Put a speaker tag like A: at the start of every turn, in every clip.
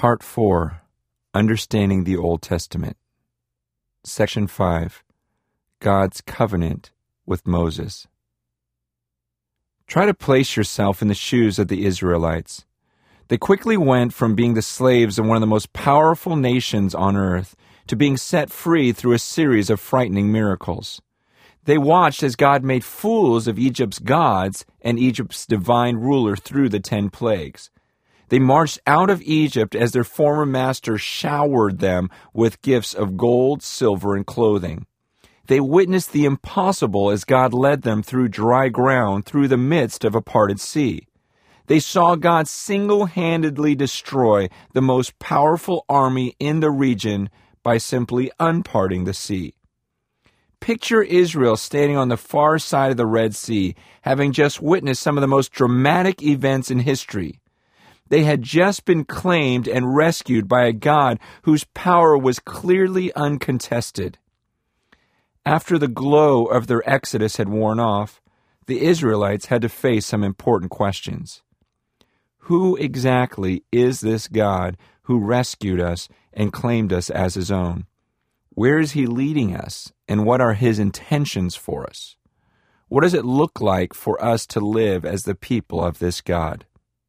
A: Part 4, Understanding the Old Testament. Section 5, God's Covenant with Moses. Try to place yourself in the shoes of the Israelites. They quickly went from being the slaves of one of the most powerful nations on earth to being set free through a series of frightening miracles. They watched as God made fools of Egypt's gods and Egypt's divine ruler through the 10 plagues. They marched out of Egypt as their former master showered them with gifts of gold, silver, and clothing. They witnessed the impossible as God led them through dry ground through the midst of a parted sea. They saw God single-handedly destroy the most powerful army in the region by simply unparting the sea. Picture Israel standing on the far side of the Red Sea, having just witnessed some of the most dramatic events in history. They had just been claimed and rescued by a God whose power was clearly uncontested. After the glow of their exodus had worn off, the Israelites had to face some important questions. Who exactly is this God who rescued us and claimed us as His own? Where is He leading us, and what are His intentions for us? What does it look like for us to live as the people of this God?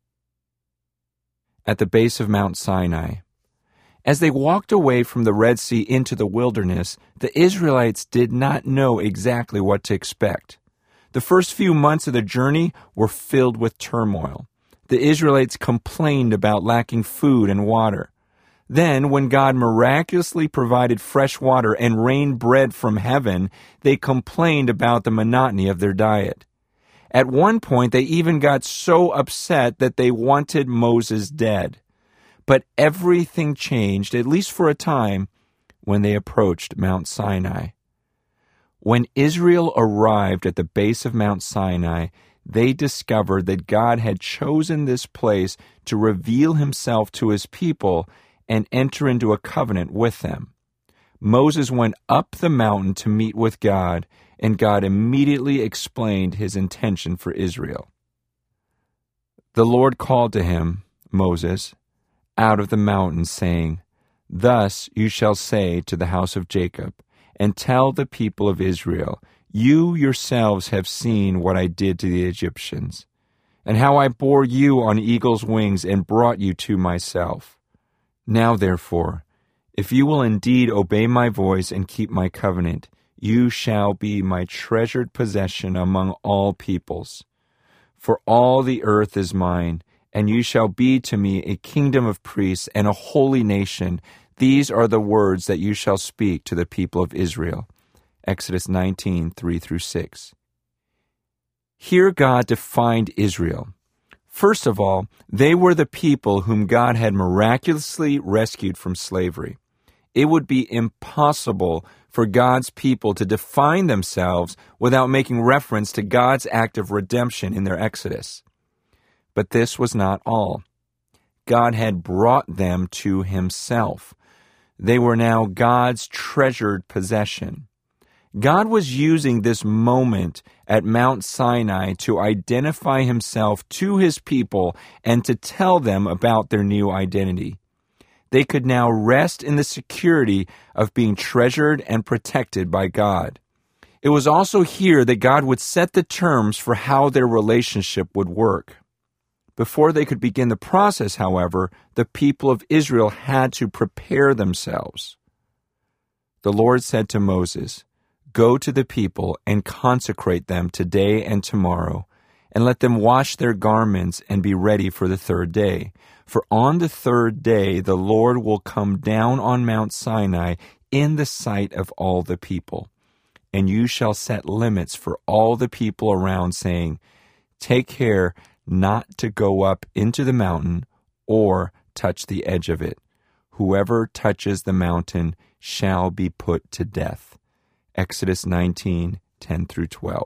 A: At the base of Mount Sinai. As they walked away from the Red Sea into the wilderness, the Israelites did not know exactly what to expect. The first few months of the journey were filled with turmoil. The Israelites complained about lacking food and water. Then, when God miraculously provided fresh water and rained bread from heaven, they complained about the monotony of their diet. At one point, they even got so upset that they wanted Moses dead. But everything changed, at least for a time, when they approached Mount Sinai. When Israel arrived at the base of Mount Sinai, they discovered that God had chosen this place to reveal Himself to His people and enter into a covenant with them. Moses went up the mountain to meet with God, and God immediately explained His intention for Israel. The Lord called to him, Moses, out of the mountain, saying, Thus you shall say to the house of Jacob, and tell the people of Israel, You yourselves have seen what I did to the Egyptians, and how I bore you on eagle's wings and brought you to myself. Now therefore, if you will indeed obey my voice and keep my covenant, you shall be my treasured possession among all peoples. For all the earth is mine, and you shall be to me a kingdom of priests and a holy nation. These are the words that you shall speak to the people of Israel. Exodus 19, 3-6. Here God defined Israel. First of all, they were the people whom God had miraculously rescued from slavery. It would be impossible for God's people to define themselves without making reference to God's act of redemption in their exodus. But this was not all. God had brought them to Himself. They were now God's treasured possession. God was using this moment at Mount Sinai to identify Himself to His people and to tell them about their new identity. They could now rest in the security of being treasured and protected by God. It was also here that God would set the terms for how their relationship would work. Before they could begin the process, however, the people of Israel had to prepare themselves. The Lord said to Moses, Go to the people and consecrate them today and tomorrow, and let them wash their garments and be ready for the third day. For on the third day the Lord will come down on Mount Sinai in the sight of all the people. And you shall set limits for all the people around, saying, Take care not to go up into the mountain or touch the edge of it. Whoever touches the mountain shall be put to death. Exodus 19, 10-12.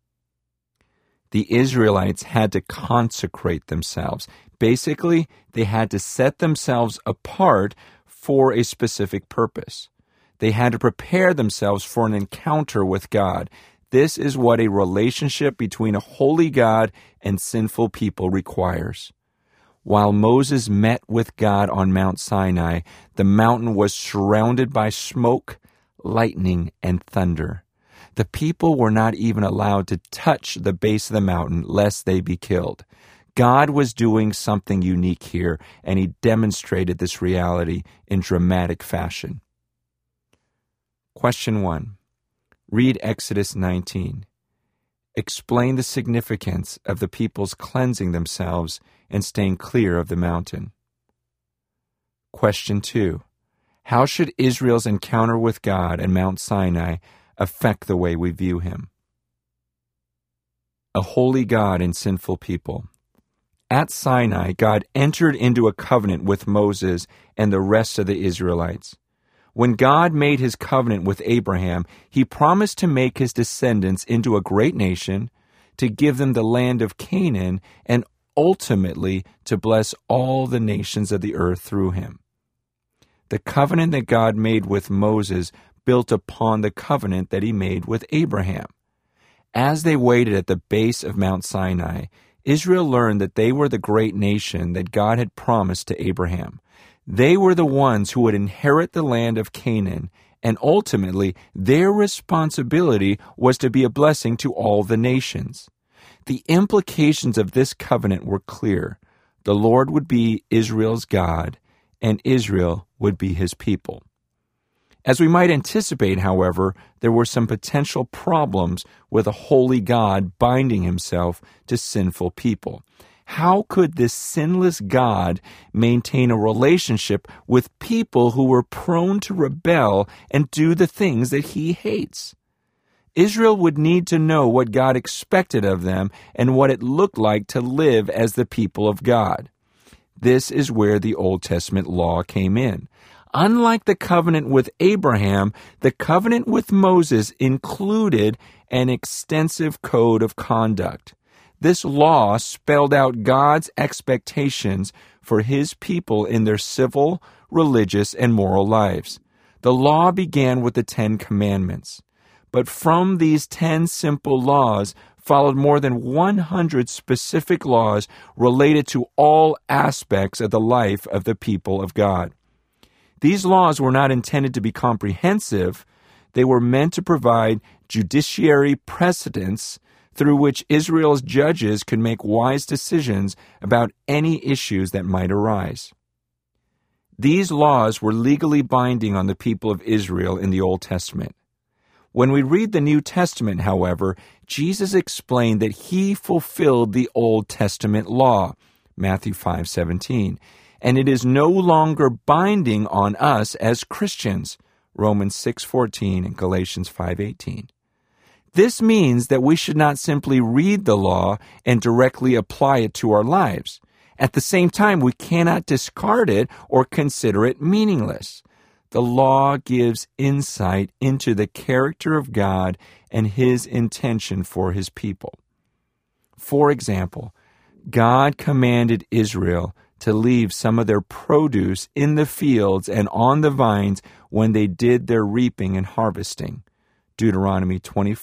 A: The Israelites had to consecrate themselves. Basically, they had to set themselves apart for a specific purpose. They had to prepare themselves for an encounter with God. This is what a relationship between a holy God and sinful people requires. While Moses met with God on Mount Sinai, the mountain was surrounded by smoke, lightning, and thunder. The people were not even allowed to touch the base of the mountain lest they be killed. God was doing something unique here, and he demonstrated this reality in dramatic fashion. Question 1. Read Exodus 19. Explain the significance of the people's cleansing themselves and staying clear of the mountain. Question 2. How should Israel's encounter with God and Mount Sinai affect the way we view him? A holy God and sinful people. At Sinai, God entered into a covenant with Moses and the rest of the Israelites. When God made his covenant with Abraham, he promised to make his descendants into a great nation, to give them the land of Canaan, and ultimately to bless all the nations of the earth through him. The covenant that God made with Moses built upon the covenant that he made with Abraham. As they waited at the base of Mount Sinai, Israel learned that they were the great nation that God had promised to Abraham. They were the ones who would inherit the land of Canaan, and ultimately their responsibility was to be a blessing to all the nations. The implications of this covenant were clear. The Lord would be Israel's God, and Israel would be his people. As we might anticipate, however, there were some potential problems with a holy God binding himself to sinful people. How could this sinless God maintain a relationship with people who were prone to rebel and do the things that he hates? Israel would need to know what God expected of them and what it looked like to live as the people of God. This is where the Old Testament law came in. Unlike the covenant with Abraham, the covenant with Moses included an extensive code of conduct. This law spelled out God's expectations for his people in their civil, religious, and moral lives. The law began with the 10 Commandments. But from these 10 simple laws followed more than 100 specific laws related to all aspects of the life of the people of God. These laws were not intended to be comprehensive. They were meant to provide judiciary precedents through which Israel's judges could make wise decisions about any issues that might arise. These laws were legally binding on the people of Israel in the Old Testament. When we read the New Testament, however, Jesus explained that he fulfilled the Old Testament law, Matthew 5:17, and it is no longer binding on us as Christians, Romans 6:14 and Galatians 5:18. This means that we should not simply read the law and directly apply it to our lives. At the same time, we cannot discard it or consider it meaningless. The law gives insight into the character of God and his intention for his people. For example, God commanded Israel to leave some of their produce in the fields and on the vines when they did their reaping and harvesting. Deuteronomy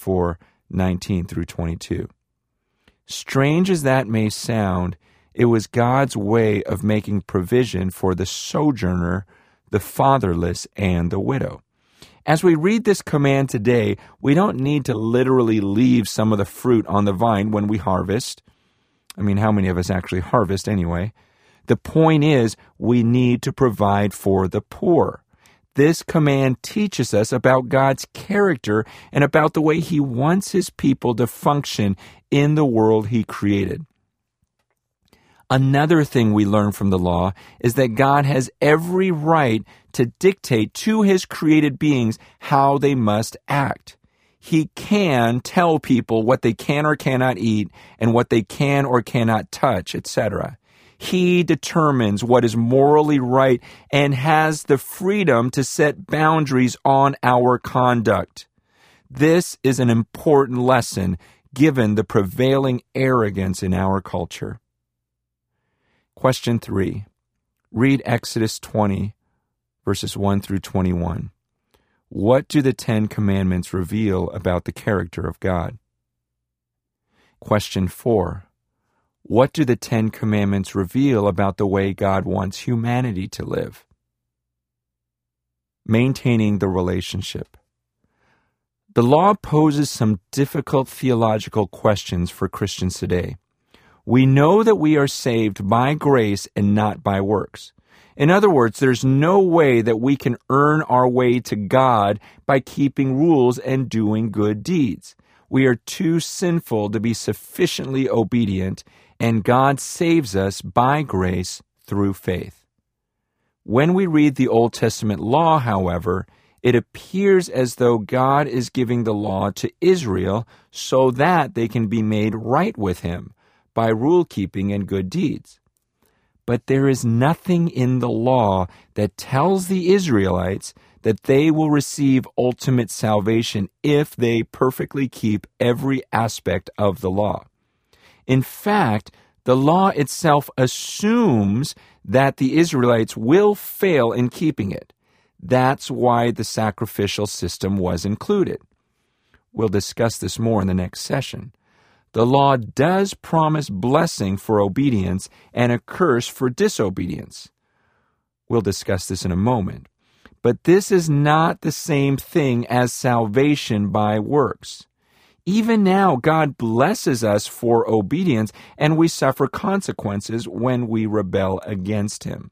A: 24:19 through 22. Strange as that may sound, it was God's way of making provision for the sojourner, the fatherless, and the widow. As we read this command today, we don't need to literally leave some of the fruit on the vine when we harvest. I mean, how many of us actually harvest anyway? The point is, we need to provide for the poor. This command teaches us about God's character and about the way he wants his people to function in the world he created. Another thing we learn from the law is that God has every right to dictate to his created beings how they must act. He can tell people what they can or cannot eat and what they can or cannot touch, etc. He determines what is morally right and has the freedom to set boundaries on our conduct. This is an important lesson given the prevailing arrogance in our culture. Question 3. Read Exodus 20, verses 1 through 21. What do the 10 Commandments reveal about the character of God? Question 4. What do the Ten Commandments reveal about the way God wants humanity to live? Maintaining the relationship. The law poses some difficult theological questions for Christians today. We know that we are saved by grace and not by works. In other words, there's no way that we can earn our way to God by keeping rules and doing good deeds. We are too sinful to be sufficiently obedient, and God saves us by grace through faith. When we read the Old Testament law, however, it appears as though God is giving the law to Israel so that they can be made right with Him by rule-keeping and good deeds. But there is nothing in the law that tells the Israelites that they will receive ultimate salvation if they perfectly keep every aspect of the law. In fact, the law itself assumes that the Israelites will fail in keeping it. That's why the sacrificial system was included. We'll discuss this more in the next session. The law does promise blessing for obedience and a curse for disobedience. We'll discuss this in a moment. But this is not the same thing as salvation by works. Even now, God blesses us for obedience, and we suffer consequences when we rebel against Him.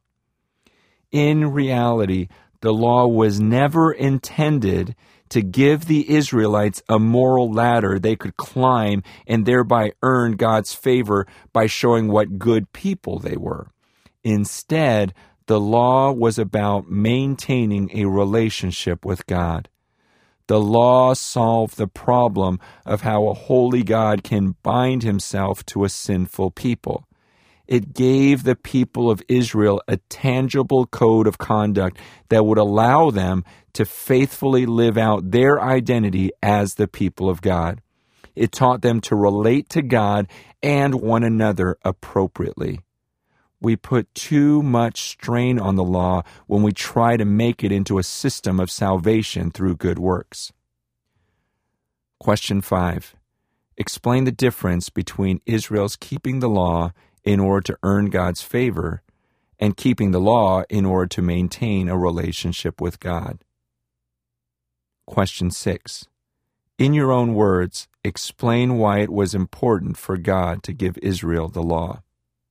A: In reality, the law was never intended to give the Israelites a moral ladder they could climb and thereby earn God's favor by showing what good people they were. Instead, the law was about maintaining a relationship with God. The law solved the problem of how a holy God can bind Himself to a sinful people. It gave the people of Israel a tangible code of conduct that would allow them to faithfully live out their identity as the people of God. It taught them to relate to God and one another appropriately. We put too much strain on the law when we try to make it into a system of salvation through good works. Question 5. Explain the difference between Israel's keeping the law in order to earn God's favor and keeping the law in order to maintain a relationship with God. Question 6. In your own words, explain why it was important for God to give Israel the law.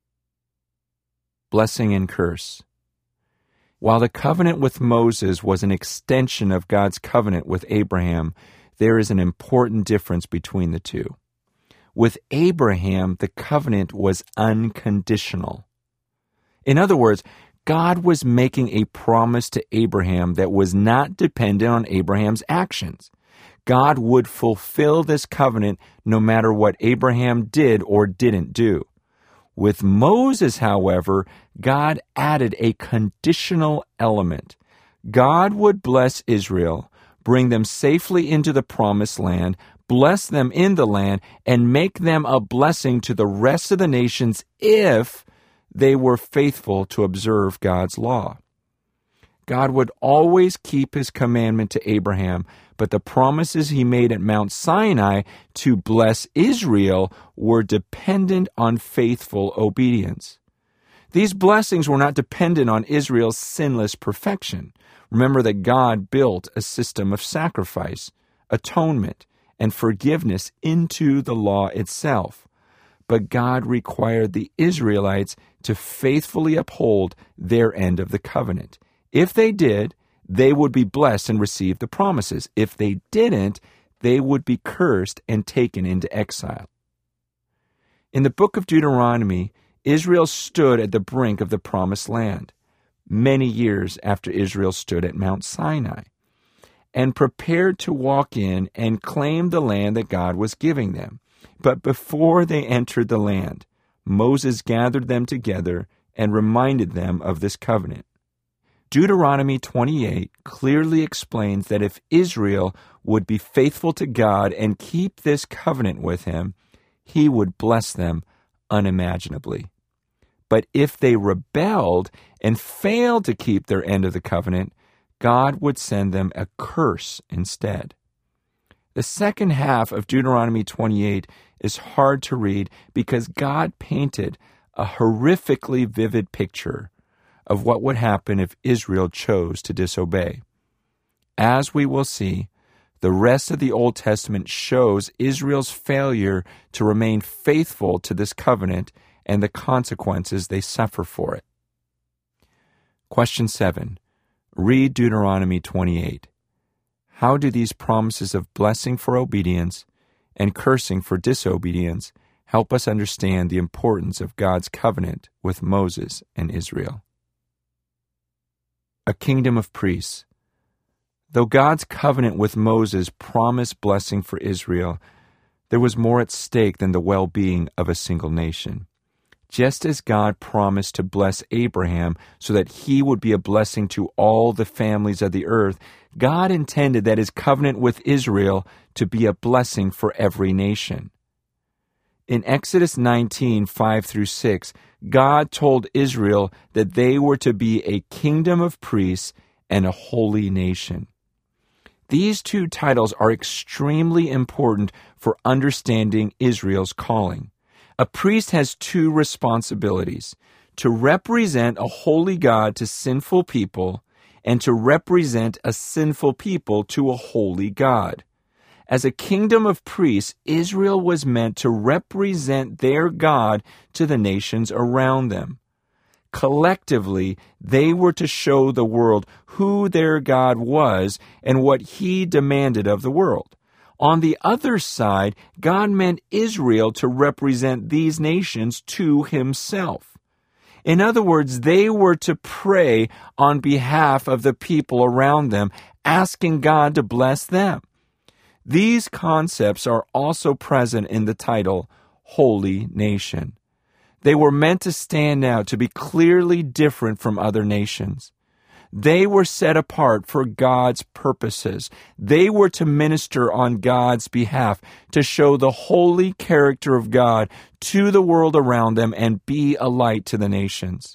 A: Blessing and curse. While the covenant with Moses was an extension of God's covenant with Abraham, there is an important difference between the two. With Abraham, the covenant was unconditional. In other words, God was making a promise to Abraham that was not dependent on Abraham's actions. God would fulfill this covenant no matter what Abraham did or didn't do. With Moses, however, God added a conditional element. God would bless Israel, bring them safely into the promised land, bless them in the land, and make them a blessing to the rest of the nations if they were faithful to observe God's law. God would always keep His commandment to Abraham, but the promises He made at Mount Sinai to bless Israel were dependent on faithful obedience. These blessings were not dependent on Israel's sinless perfection. Remember that God built a system of sacrifice, atonement, and forgiveness into the law itself. But God required the Israelites to faithfully uphold their end of the covenant. If they did, they would be blessed and receive the promises. If they didn't, they would be cursed and taken into exile. In the book of Deuteronomy, Israel stood at the brink of the promised land, many years after Israel stood at Mount Sinai, and prepared to walk in and claim the land that God was giving them. But before they entered the land, Moses gathered them together and reminded them of this covenant. Deuteronomy 28 clearly explains that if Israel would be faithful to God and keep this covenant with Him, He would bless them unimaginably. But if they rebelled and failed to keep their end of the covenant, God would send them a curse instead. The second half of Deuteronomy 28 is hard to read because God painted a horrifically vivid picture of what would happen if Israel chose to disobey. As we will see, the rest of the Old Testament shows Israel's failure to remain faithful to this covenant and the consequences they suffer for it. Question 7. Read Deuteronomy 28. How do these promises of blessing for obedience and cursing for disobedience help us understand the importance of God's covenant with Moses and Israel? A kingdom of priests. Though God's covenant with Moses promised blessing for Israel, there was more at stake than the well-being of a single nation. Just as God promised to bless Abraham so that he would be a blessing to all the families of the earth, God intended that his covenant with Israel to be a blessing for every nation. In Exodus 19, 5-6, God told Israel that they were to be a kingdom of priests and a holy nation. These two titles are extremely important for understanding Israel's calling. A priest has two responsibilities: to represent a holy God to sinful people and to represent a sinful people to a holy God. As a kingdom of priests, Israel was meant to represent their God to the nations around them. Collectively, they were to show the world who their God was and what he demanded of the world. On the other side, God meant Israel to represent these nations to himself. In other words, they were to pray on behalf of the people around them, asking God to bless them. These concepts are also present in the title, Holy Nation. They were meant to stand out, to be clearly different from other nations. They were set apart for God's purposes. They were to minister on God's behalf, to show the holy character of God to the world around them and be a light to the nations.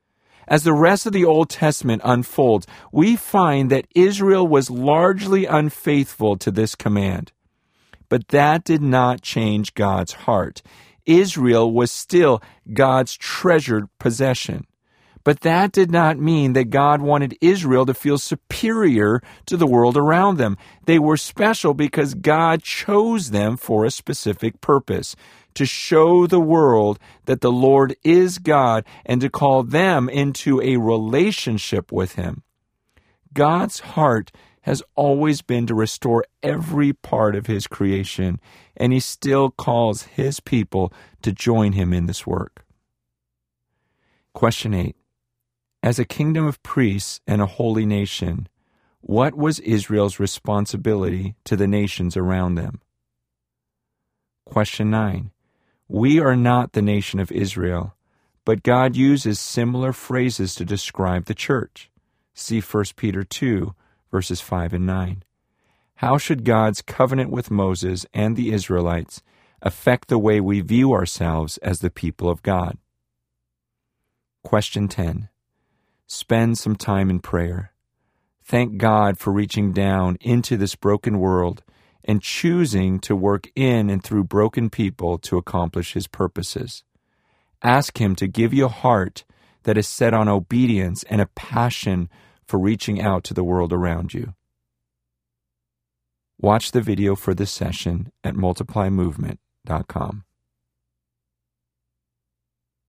A: As the rest of the Old Testament unfolds, we find that Israel was largely unfaithful to this command. But that did not change God's heart. Israel was still God's treasured possession. But that did not mean that God wanted Israel to feel superior to the world around them. They were special because God chose them for a specific purpose, to show the world that the Lord is God and to call them into a relationship with him. God's heart has always been to restore every part of his creation, and he still calls his people to join him in this work. Question 8. As a kingdom of priests and a holy nation, what was Israel's responsibility to the nations around them? Question 9. We are not the nation of Israel, but God uses similar phrases to describe the church. See 1 Peter 2, verses 5 and 9. How should God's covenant with Moses and the Israelites affect the way we view ourselves as the people of God? Question 10. Spend some time in prayer. Thank God for reaching down into this broken world and choosing to work in and through broken people to accomplish his purposes. Ask him to give you a heart that is set on obedience and a passion for reaching out to the world around you. Watch the video for this session at multiplymovement.com.